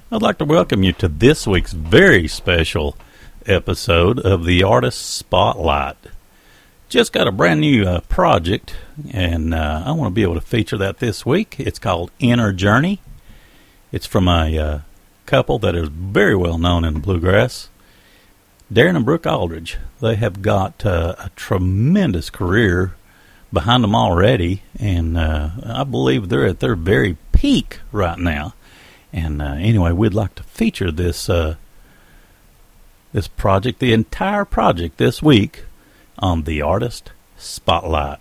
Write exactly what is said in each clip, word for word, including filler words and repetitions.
I'd like to welcome you to this week's very special episode of the Artist Spotlight. Just got a brand new uh, project, and uh, I want to be able to feature that this week. It's called Inner Journey. It's from a uh, couple that is very well known in the bluegrass, Darren and Brooke Aldridge. They have got uh, a tremendous career behind them already, and uh, I believe they're at their very peak right now. And uh, anyway, we'd like to feature this uh, this project, the entire project, this week on the Artist Spotlight.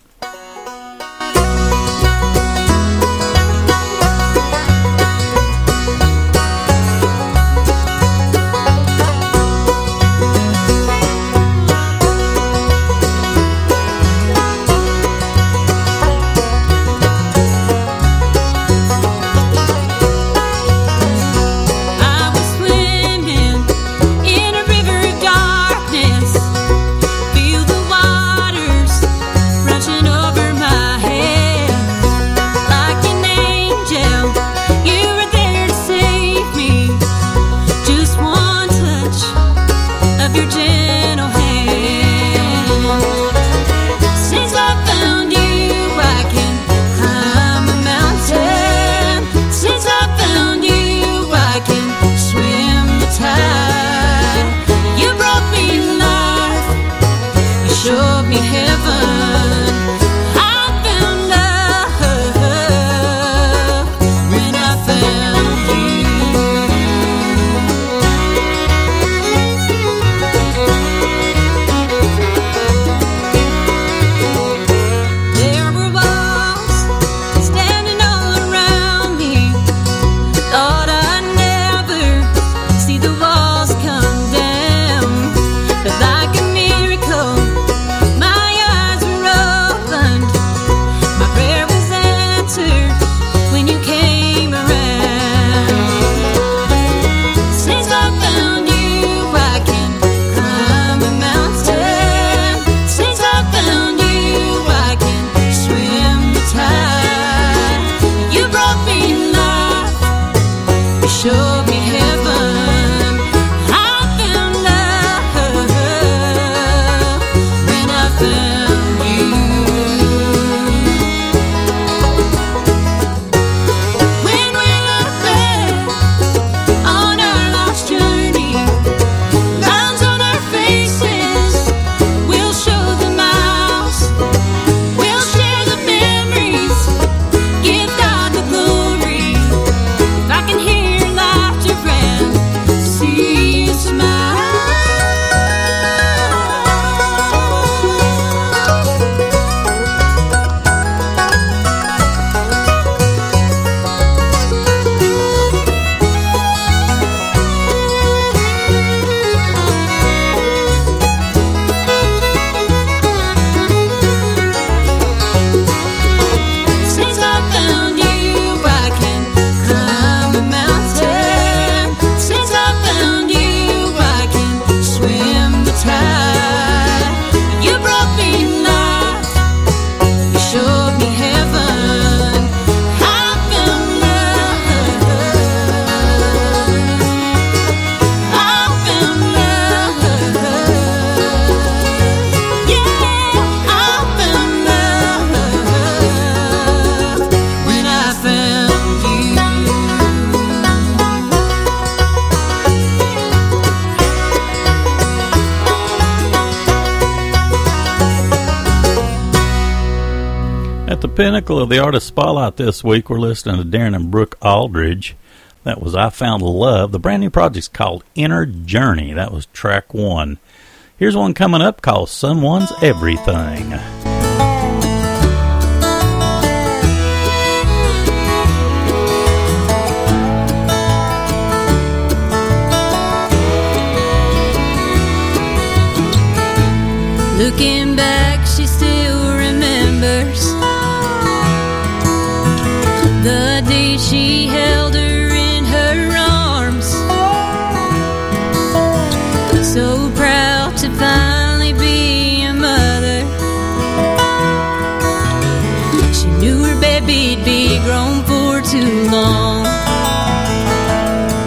Pinnacle of the Artist Spotlight this week, we're listening to Darren and Brooke Aldridge. That was I Found Love. The brand new project's called Inner Journey. That was track one. Here's one coming up called Someone's Everything. Looking back, she still remembers the day she held her in her arms, so proud to finally be a mother. She knew her baby'd be grown for too long.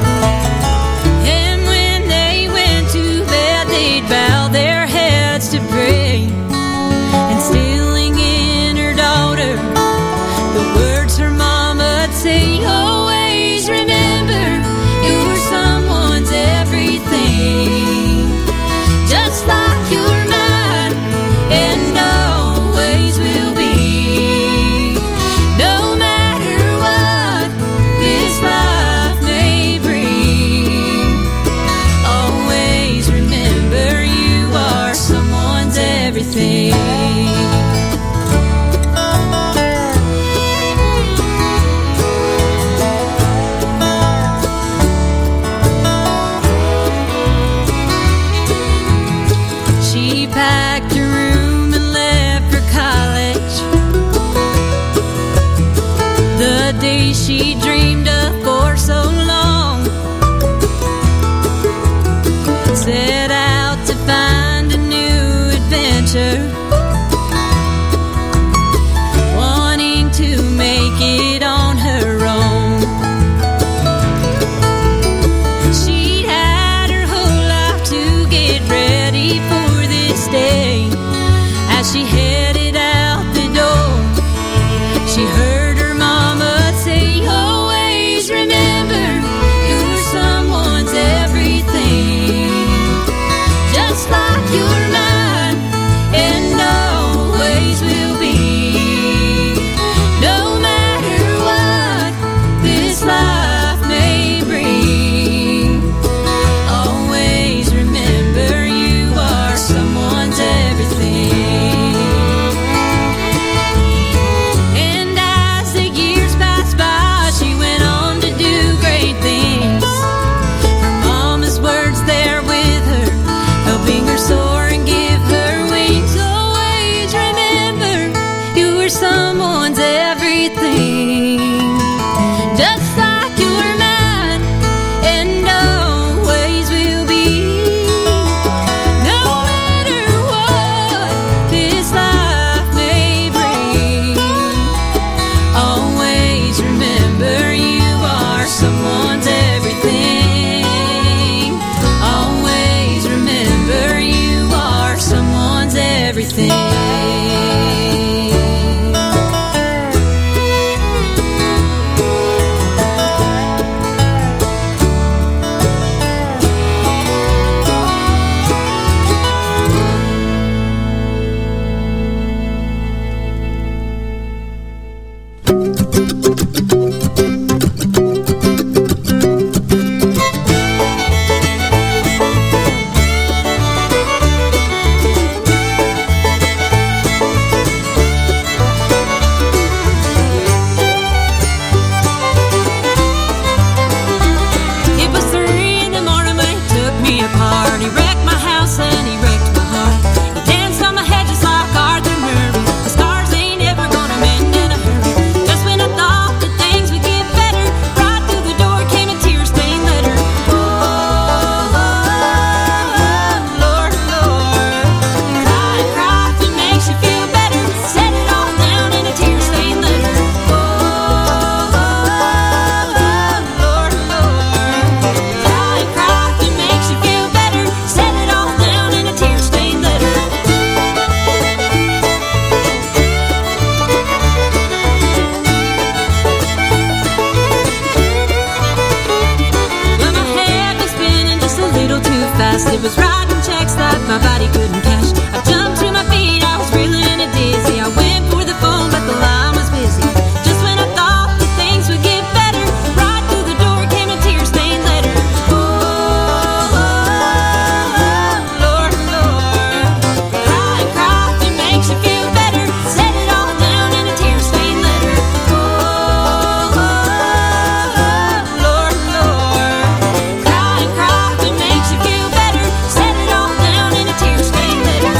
fast. It was writing checks that my body couldn't cash. I jumped to my feet, I was reeling and dizzy. I went for the phone, but the line was busy. Just when I thought that things would get better, right through the door came a tear-stained letter. Oh, oh, oh, Lord, Lord, cry and cry if it makes you feel better. Set it all down in a tear-stained letter. Oh, oh, oh, Lord, Lord, cry and cry if it makes you feel better. Set it all down in a tear-stained letter.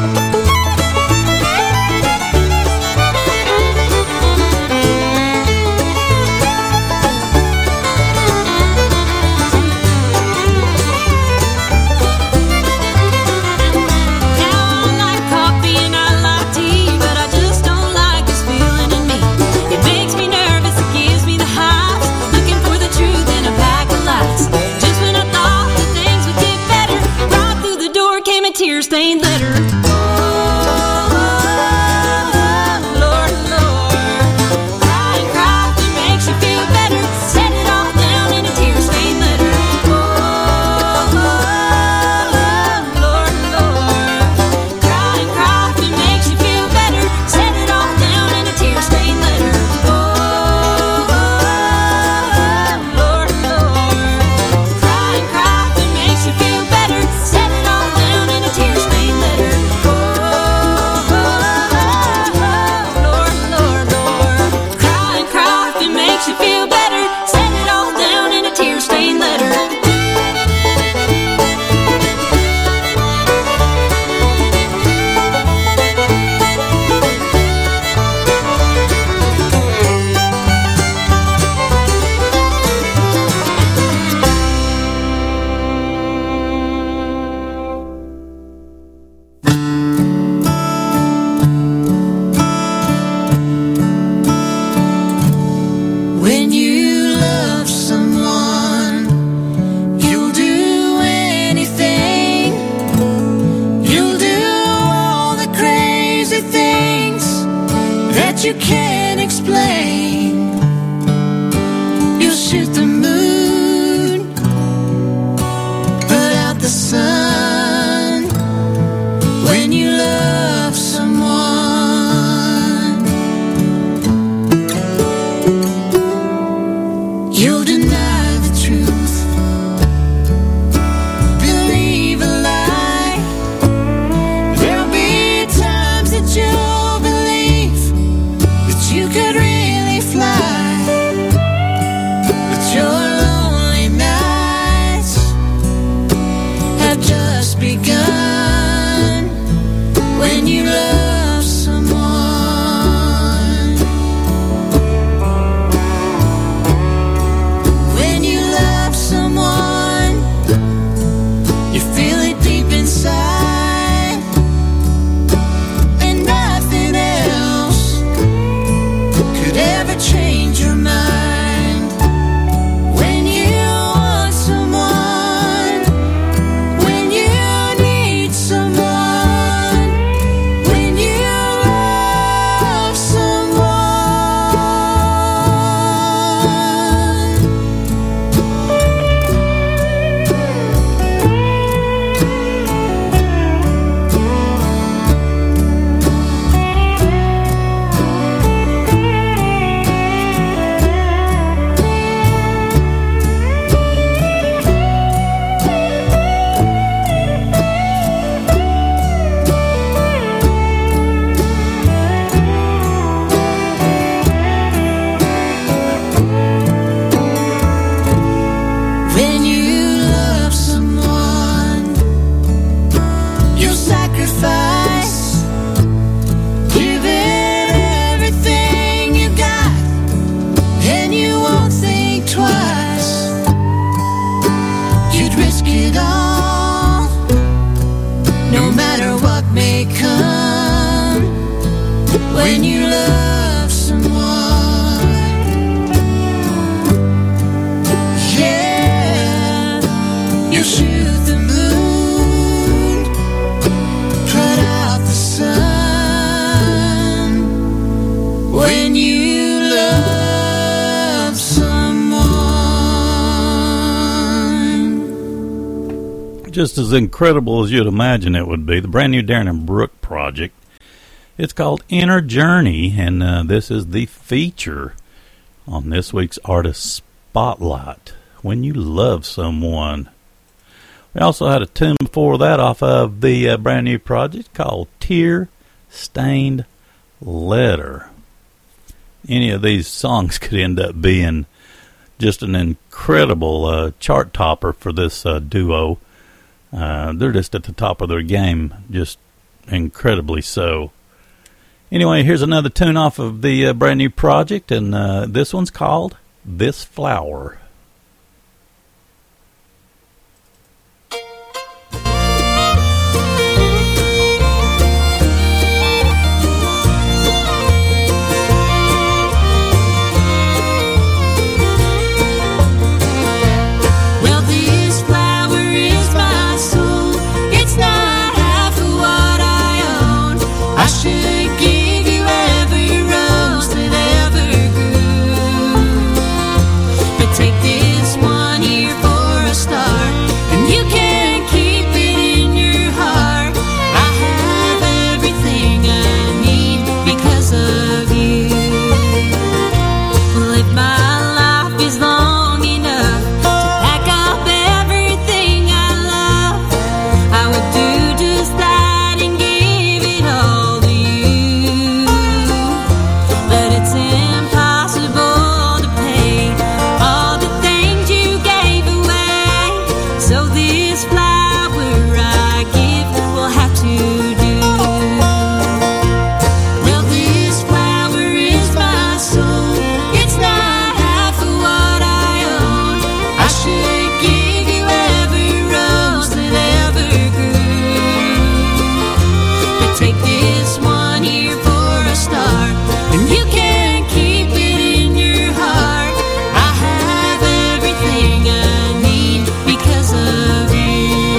Now I like coffee and I like tea, but I just don't like this feeling in me. It makes me nervous, it gives me the hives. Looking for the truth in a pack of lies. Just when I thought that things would get better, right through the door came a tear-stained letter. Oh, Lord, Lord, cry and cry if it makes you feel better. Set it all down in a tear-stained letter. Oh, Lord, Lord, cry and cry if it makes you feel better. Set it all down in a tear-stained letter. Oh, Lord, Lord, cry and cry if it makes you feel better. Set it all down in a tear-stained letter. Oh, Lord, Lord, Lord, cry and cry if it makes you feel better. Set it all down in a tear-stained letter. When you love someone, you'll do anything. You'll do all the crazy things that you can't explain. You'll shoot the moon, put out the sun. When you love someone, you'll deny the truth, believe a lie. There'll be times that you'll believe that you could really fly, but your lonely nights have just begun. When you love someone, when you love someone, you feel it deep inside, and nothing else could ever change your mind. When you want someone, when you need someone, when you love someone. When you love someone, you'll sacrifice, give it everything you got, and you won't think twice. You'd risk it all, no matter what may come. When you love someone, yeah, you shoot the moon, put out the sun. When you love someone. just as incredible as you'd imagine it would be. The brand new Darren and Brooke project. It's called Inner Journey, and uh, this is the feature on this week's Artist Spotlight, When You Love Someone. We also had a tune before that off of the uh, brand new project called Tear Stained Letter. Any of these songs could end up being just an incredible uh, chart topper for this uh, duo. Uh, they're just at the top of their game, just incredibly so. Anyway, here's another tune off of the uh, brand new project, and uh, this one's called This Flower. Well, this flower is my soul. It's not half of what I own. I should give you every rose that ever grew. But take this one here for a start, and you can keep it in your heart. I have everything I need because of you. Well, if my life is long enough to pack up everything I love, I would do just that and give it all to you. But it's impossible to pay all the things you gave away. So this flower I give will have to do. Well, this flower is my soul. It's not half of what I own. I should give you every rose that ever grew. But take this one here for a start, and you can keep it in your heart. I have everything I need because of you.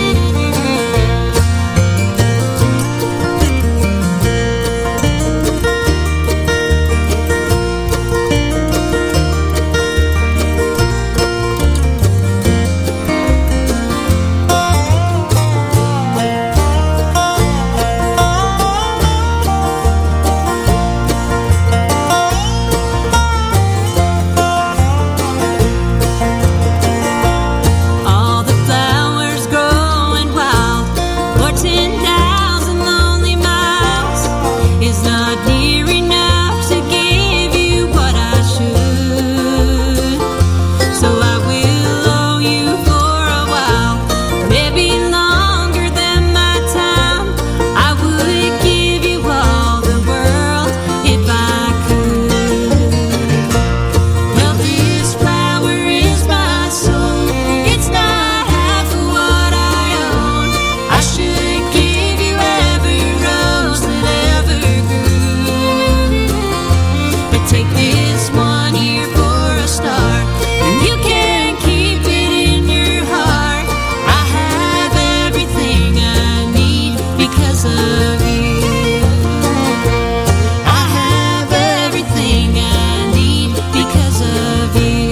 All the flowers growing wild for ten thousand lonely miles is not near enough to give you what I should. So I will owe you for a while, maybe longer than my time. I would give you all the world if I could. Well, this flower is my soul. It's not half of what I own. I should give you every rose that ever grew. But take this one here for a start, and you can keep it in your heart. I have everything I need because of you. I have everything I need because of you.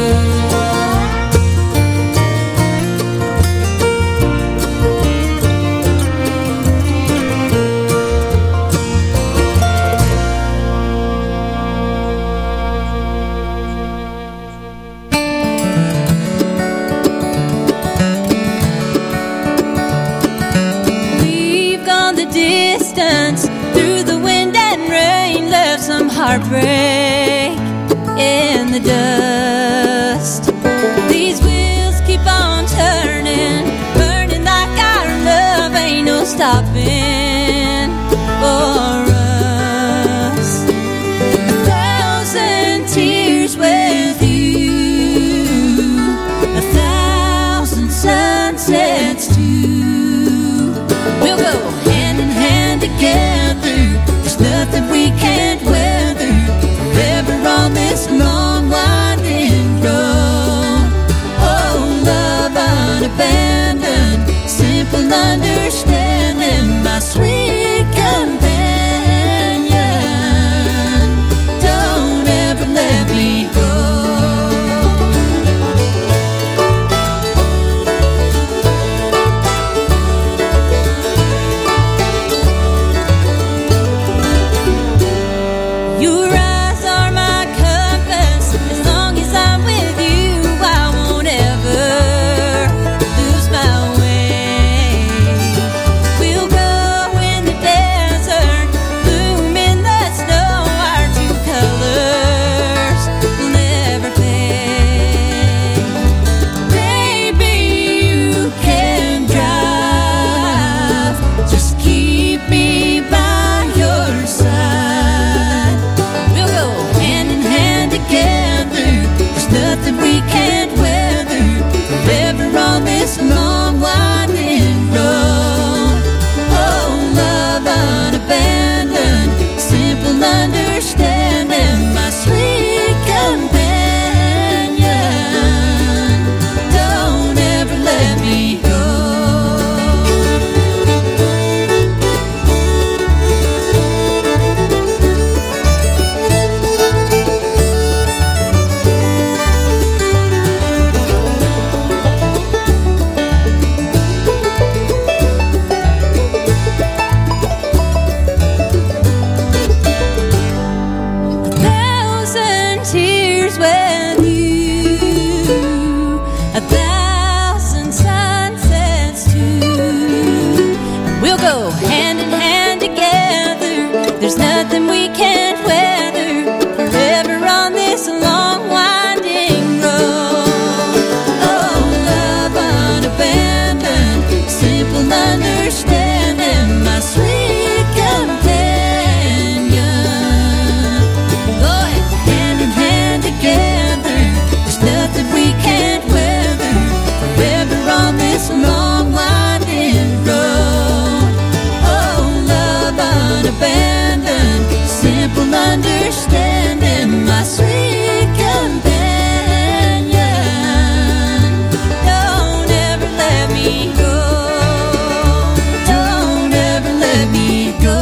We've gone the distance through the wind and rain, left some heartbreak in the dust. These wheels keep on turning, burning like our love ain't no stopping for us. A thousand tears with you, a thousand sunsets too. We'll go hand in hand together. There's nothing we can't weather. Forever on this long winding road. Oh, love unabandoned, simple understanding, my sweet companion. Don't ever let me go. a thousand sunsets too. We'll go hand in hand together. There's nothing we can't weather. Forever on this long winding road. Oh, love unabandoned, simple understanding, my sweet companion. Going hand in hand together. There's nothing we can't weather. Forever on this long winding road. Oh, love unabandoned, simple understanding, my sweet companion. Don't ever let me go. Don't ever let me go.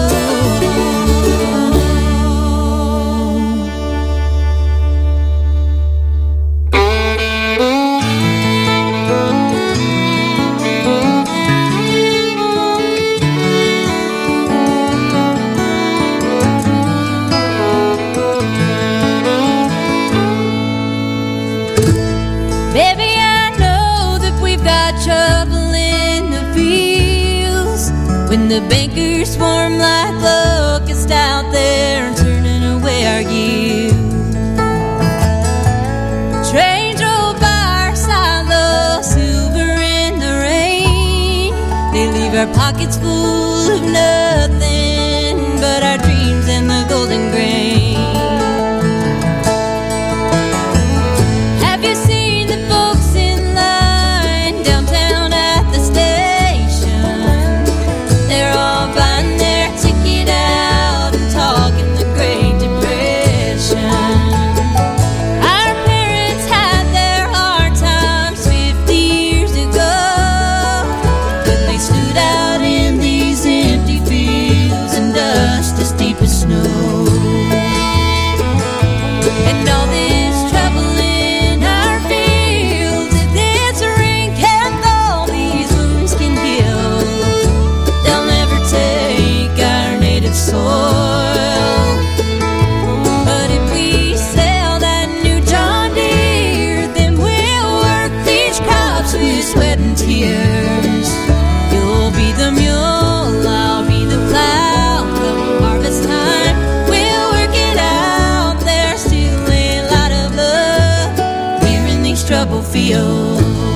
Baby, I know that we've got trouble in the fields when the bankers swarm like locusts out there and turning away our yield. Trains roll by our silo, silver in the rain. They leave our pockets full of nothing but our dreams and the golden grain. Have you seen the folks in line downtown at the station? They're all buying their ticket out and talking the Great Depression. Our parents had their hard times fifty years ago when they stood out in these empty fields and dust as deep as snow. And all this trouble in our fields, if this rain can thaw, these wounds can heal. They'll never take our native soil. But if we sell that new John Deere, then we'll work these crops with sweat and tears. You'll be the mule, I'll be the plow. Come harvest time, we'll work it out. There's still a lot of love here in these trouble fields.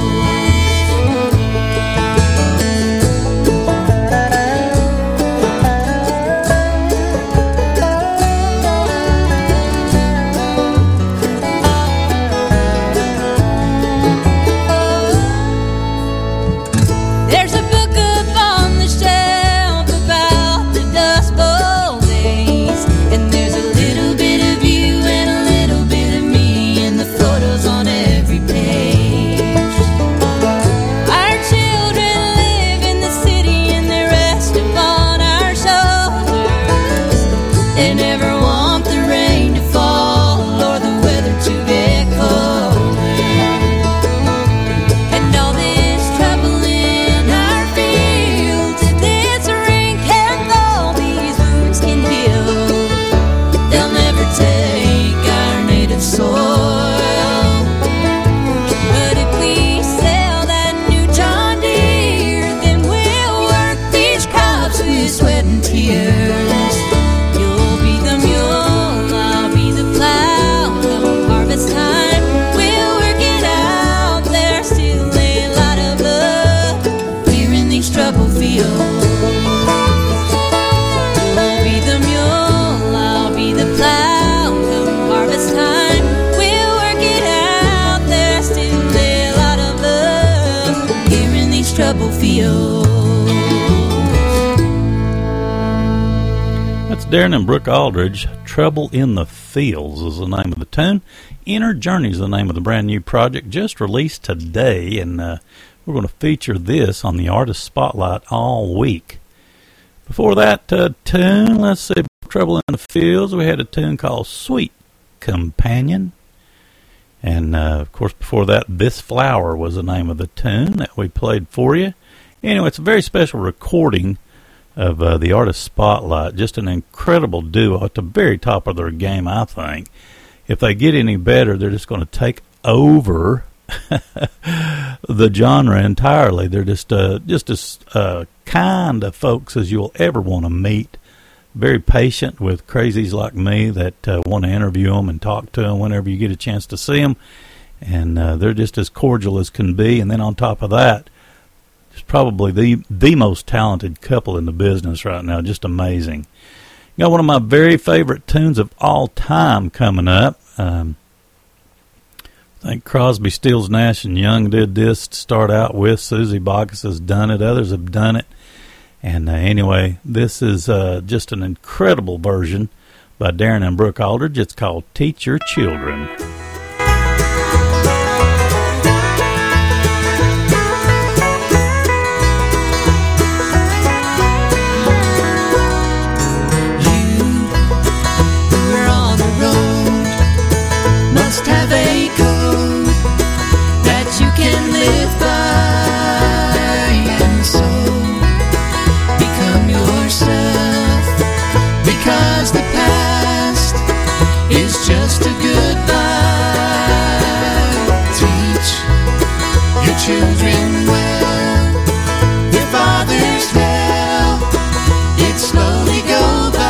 There's a book up on the shelf about the Dust Bowl days, and there's a little bit of you and a little bit of me in the photos on every page. Our children live in the city and they rest upon our shoulders. They never want the rain to fall or the weather to get colder. And all this trouble in our fields, if this rain can thaw, these wounds can heal. They'll never take our native soil. But if we sell that new John Deere, then we'll work these crops with sweat and tears. You'll be the mule, I'll be the plow. Come harvest time, we'll work it out. There's still a lot of love here in these trouble fields. You'll be the mule, I'll be the plow. Come harvest time, we'll work it out. There's still a lot of love here in these trouble fields. That's Darren and Brooke Aldridge. Trouble in the Fields is the name of the tune. Inner Journey is the name of the brand new project just released today, and uh, we're going to feature this on the Artist Spotlight all week. Before that uh, tune, let's see, Trouble in the Fields, we had a tune called Sweet Companion. And, uh, of course, before that, This Flower was the name of the tune that we played for you. Anyway, it's a very special recording of uh, the Artist Spotlight. Just an incredible duo at the very top of their game, I think. If they get any better, they're just going to take over the genre entirely. They're just uh, just as uh, kind of folks as you'll ever want to meet. Very patient with crazies like me that uh, want to interview them and talk to them whenever you get a chance to see them. And uh, they're just as cordial as can be. And then on top of that, it's probably the the most talented couple in the business right now. Just amazing. Got one of my very favorite tunes of all time coming up. Um, I think Crosby, Stills, Nash and Young did this to start out with. Susie Bacchus has done it. Others have done it. And uh, anyway, this is uh, just an incredible version by Darren and Brooke Aldridge. It's called Teach Your Children. Have a code that you can live by, and so become yourself, because the past is just a goodbye. Teach your children well, their father's hell, it slowly go by.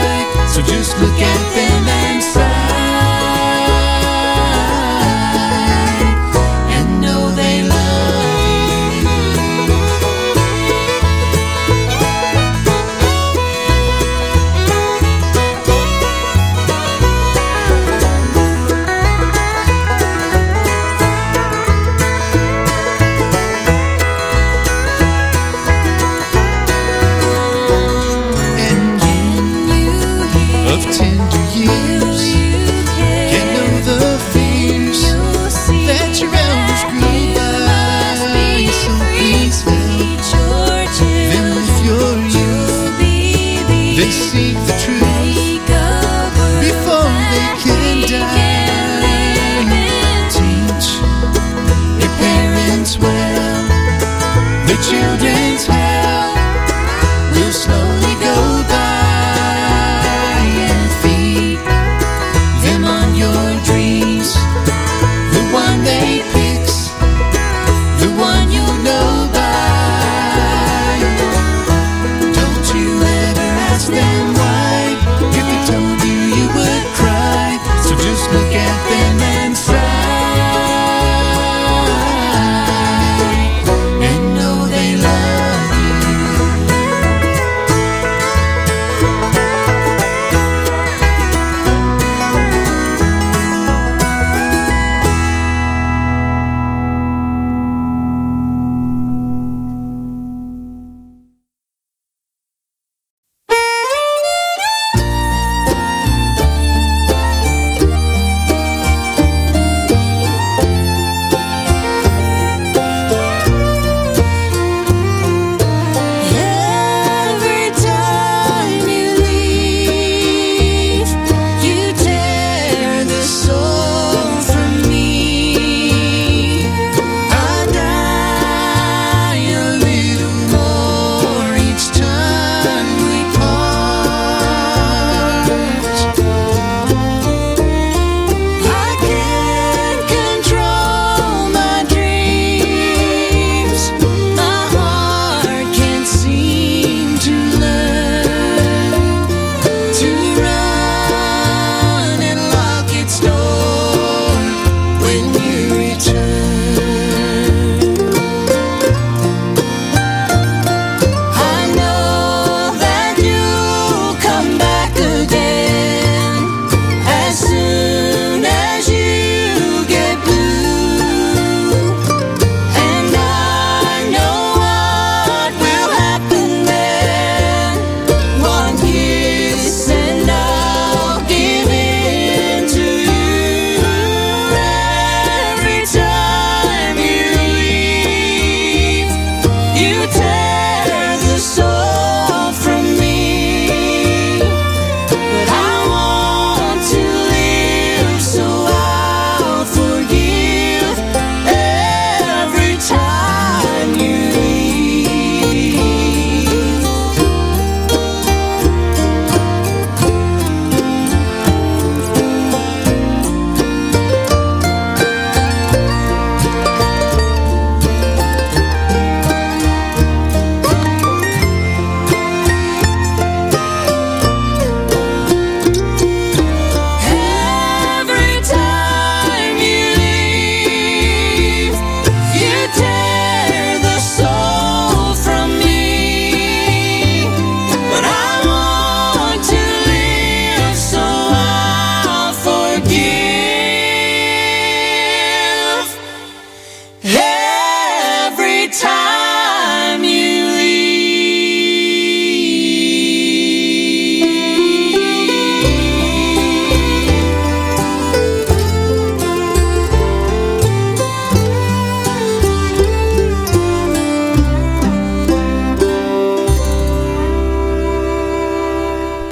Look at them and sigh.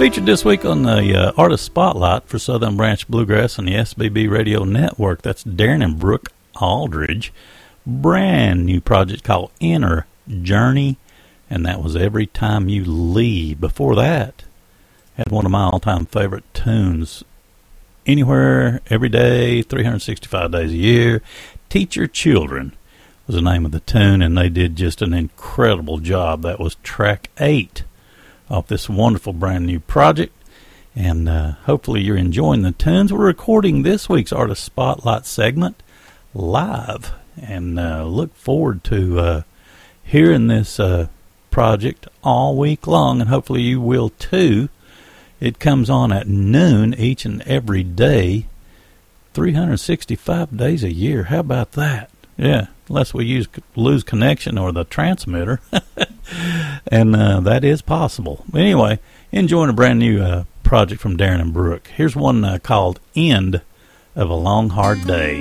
Featured this week on the uh, Artist Spotlight for Southern Branch Bluegrass and the S B B Radio Network. That's Darren and Brooke Aldridge. Brand new project called Inner Journey, and that was Every Time You Leave. Before that, had one of my all-time favorite tunes, Anywhere, Every Day, three hundred sixty-five days a year. Teach Your Children was the name of the tune, and they did just an incredible job. That was track eight off this wonderful brand new project, and uh, hopefully you're enjoying the tunes. We're recording this week's Artist Spotlight segment live, and uh, look forward to uh, hearing this uh, project all week long, and hopefully you will too. It comes on at noon each and every day, three hundred sixty-five days a year. How about that? Yeah, unless we use lose connection or the transmitter. And uh, that is possible. Anyway, enjoying a brand new uh, project from Darren and Brooke. Here's one uh, called End of a Long Hard Day.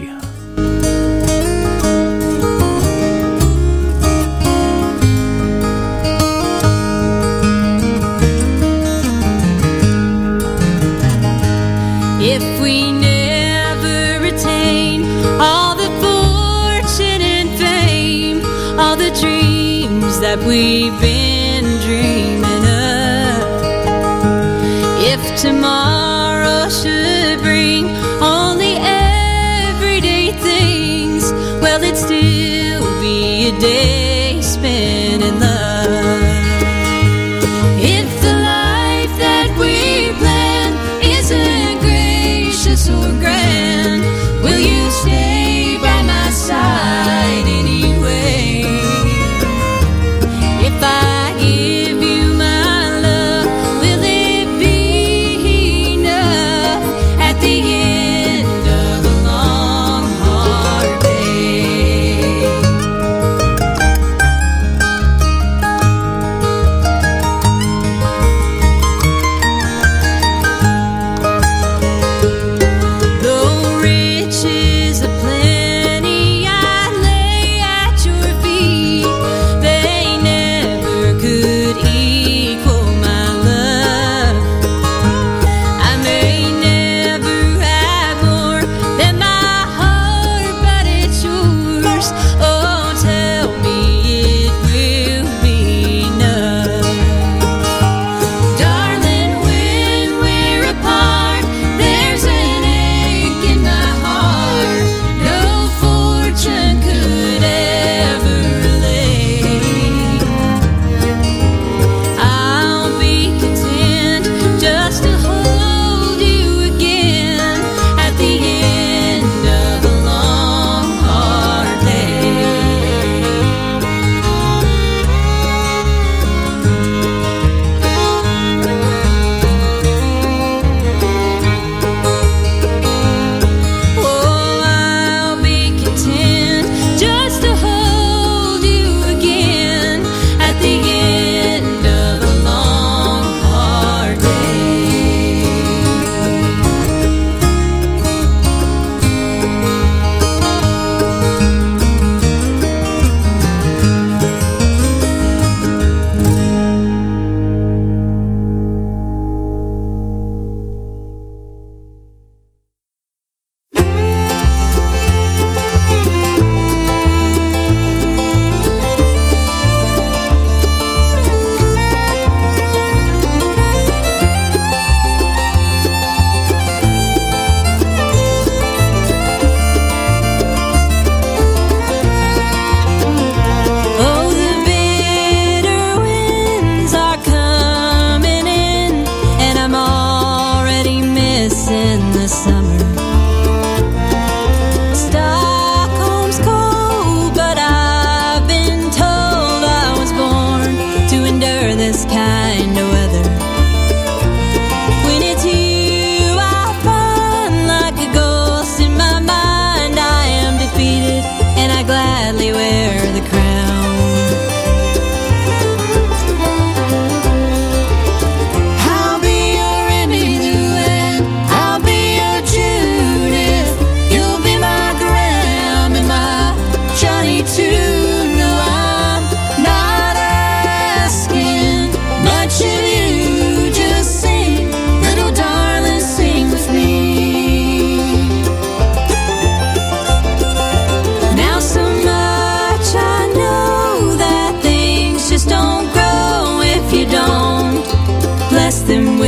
If we never attain all the fortune and fame, all the dreams that we've been dreaming of, if tomorrow should bring only everyday things, well, it'd still be a day spent in love. If the life that we plan isn't gracious or grand, will you stay by my side anyway? If I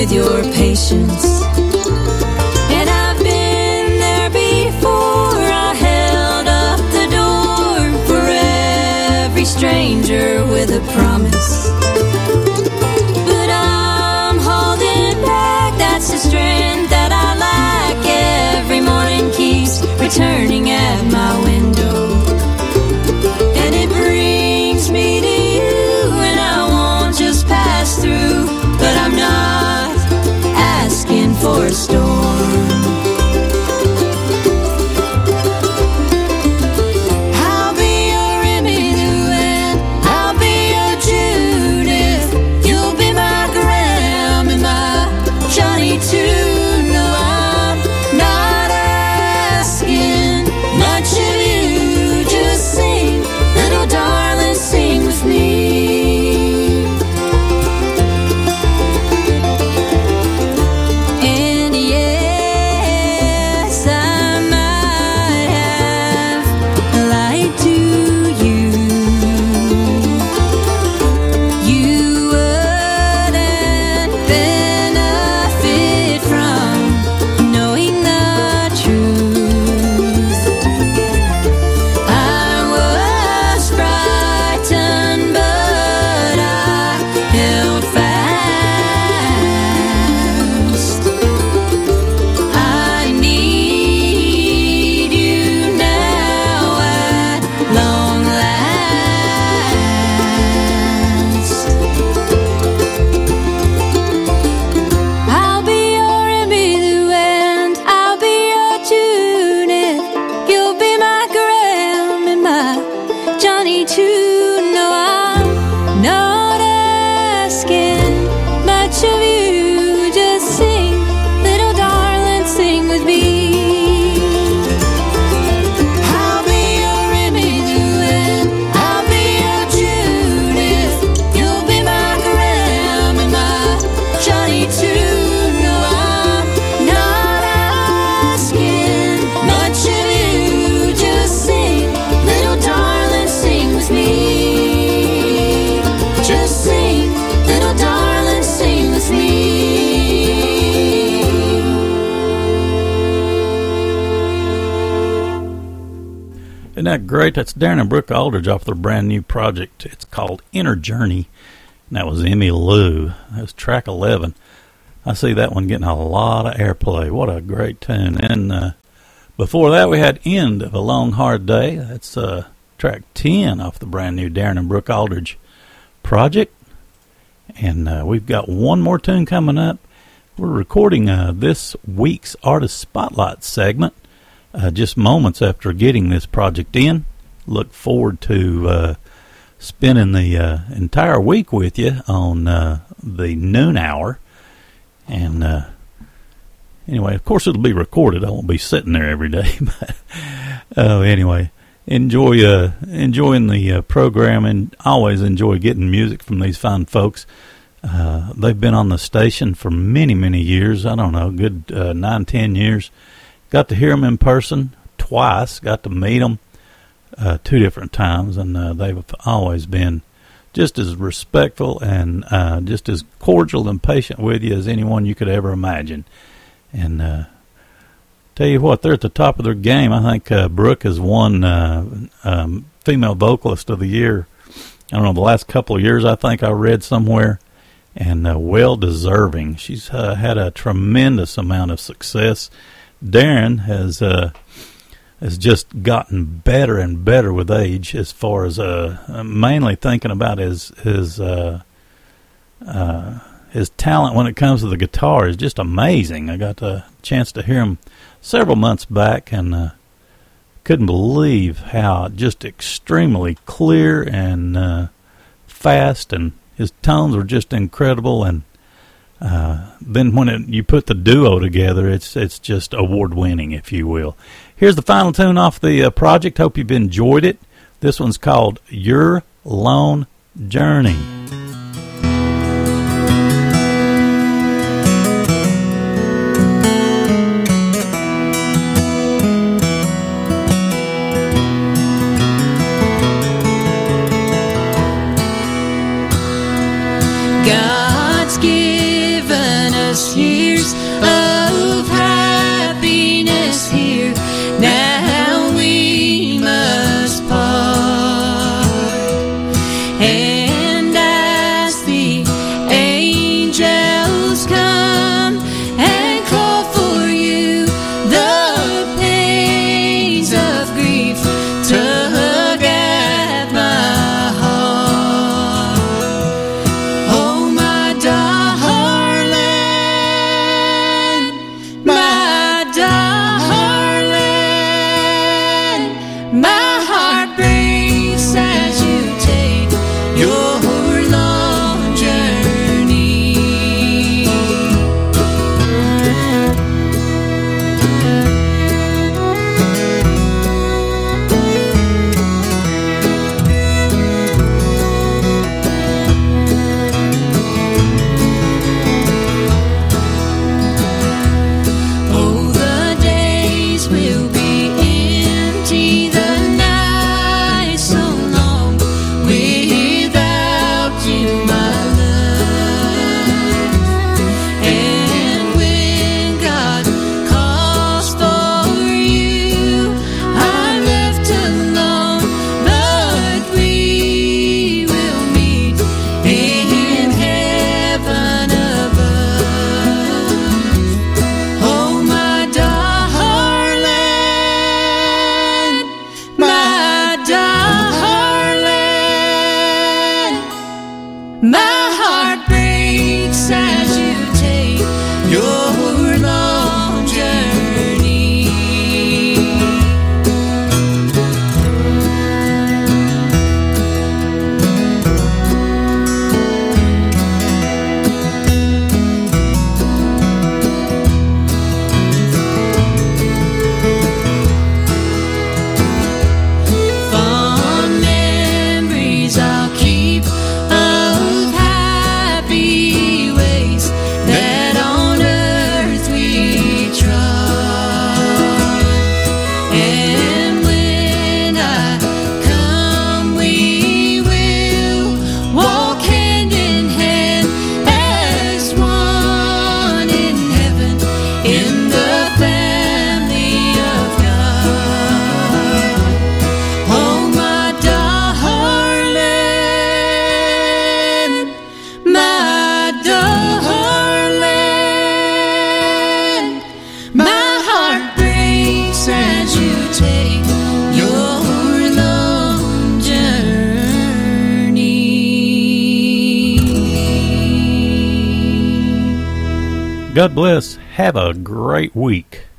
with your patience. And I've been there before. I held up the door for every stranger with a promise. But I'm holding back, that's the strength that I lack. Every morning keeps returning at my window, and it brings me to you, and I won't just pass through. But I'm not asking for a storm. I'll be your Emily, I'll be your Judith. You'll be my Graham and my Johnny too. No, I'm not asking much of you. Just sing, little darling, sing with me. And yes, I might have lied to you. You wouldn't benefit from knowing the truth. I was frightened, but I held fast. I need you now at long last. I'll be your Emily and I'll be your Judith. You'll be my Graham and my Johnny too. No, I'm not asking much of you. Just sing, little darling, sing with me. I'll be your Emily and I'll be your Judith. You'll be my Graham and my Johnny too. No, I'm not asking much of you. Just sing, little darling, sing with me. Just sing, little darling, sing with me. Isn't that great? That's Darren and Brooke Aldridge off their brand new project. It's called Inner Journey, and that was Emmy Lou. That was track eleven. I see that one getting a lot of airplay. What a great tune. And uh, before that, we had End of a Long Hard Day. That's uh, track ten off the brand new Darren and Brooke Aldridge project. And uh, we've got one more tune coming up. We're recording uh, this week's Artist Spotlight segment uh, just moments after getting this project in. Look forward to uh, spending the uh, entire week with you on uh, the noon hour. And uh, anyway, of course, it'll be recorded. I won't be sitting there every day. But uh, anyway, enjoy uh, enjoying the uh, program, and always enjoy getting music from these fine folks. Uh, they've been on the station for many, many years. I don't know, good uh, nine, ten years. Got to hear them in person twice. Got to meet them uh, two different times, and uh, they've always been just as respectful and uh, just as cordial and patient with you as anyone you could ever imagine. And uh, tell you what, they're at the top of their game. I think uh, Brooke has won uh, um, Female Vocalist of the Year. I don't know, the last couple of years, I think I read somewhere, and uh, well deserving. She's uh, had a tremendous amount of success. Darren has uh, has just gotten better and better with age, as far as uh, mainly thinking about his his uh, uh, his talent when it comes to the guitar is just amazing. I got a chance to hear him several months back, and uh, couldn't believe how just extremely clear and uh, fast, and his tones were just incredible. And uh, then when it, you put the duo together, it's it's just award-winning, if you will. Here's the final tune off the uh, project. Hope you've enjoyed it. This one's called Your Lone Journey. God's given us God bless. Have a great week.